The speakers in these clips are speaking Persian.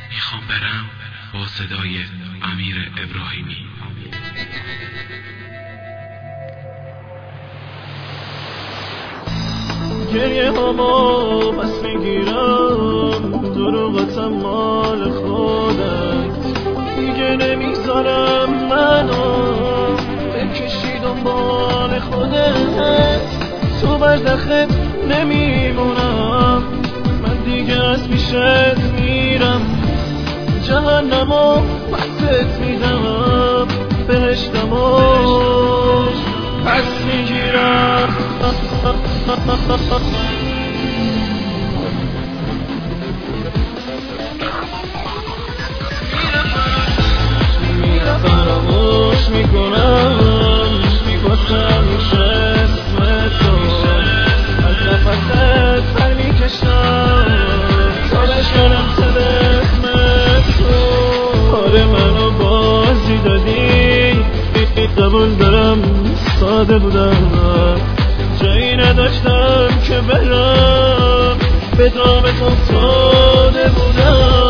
میخوام برم با صدای امیر ابراهیمی. گریه هامو پس میگیرم، دروغتم مال خودت، دیگه نمیذارم منو بکشی دنبال خودت. تو برزخت نمیمونم، من دیگه از پیشت میرم، جهنمو پست میدم، بهشتمو پس میگیرم. میرم فراموش میکنم، میپاسم میشه اسم تو، از نفست پر میکشم تا بشنم سر اسم تو. آره منو بازی دادی، قبول دارم ساده بودم، جایی نداشتم که برم، به دام تو افتاده بودم.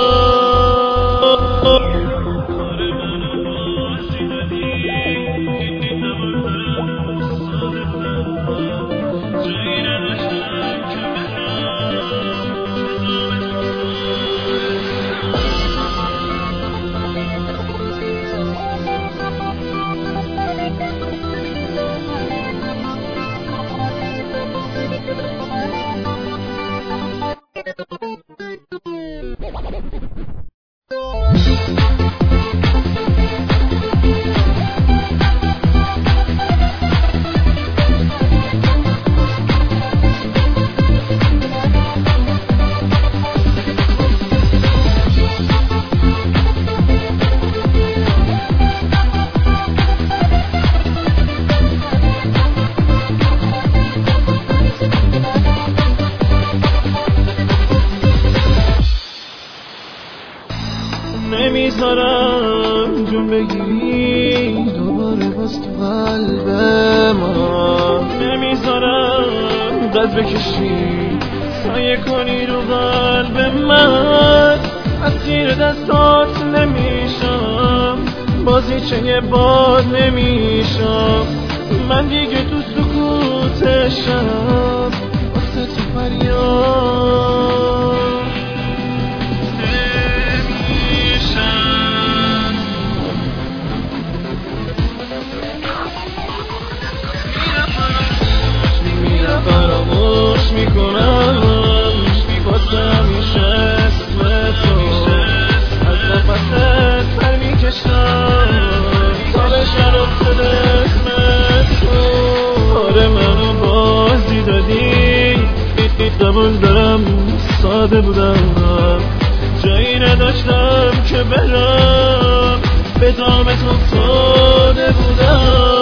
آره منو بازی دادی، قبول دارم ساده بودم، جایی نداشتم که برم، به دام تو نمیذارم جون بگیری دوباره باز تو قلب ما، نمیذارم قد بکشی سایه کنی رو قلب من. اسیر دستات نمیشم، بازیچه باد نمیشم، من دیگه تو سکوتشم، واسه تو فریاد فراموش میکنم، میپاسم میشه اسم تو، از نفست پر میکشم تا بشنم صدا اسم تو. آره منو بازی دادی، قبول دارم ساده بودم، جایی نداشتم که برم، به دام تو افتاده بودم.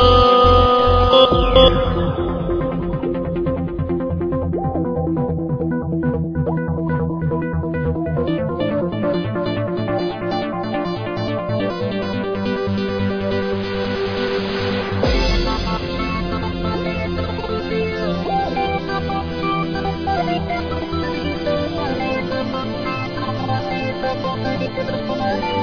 Thank you.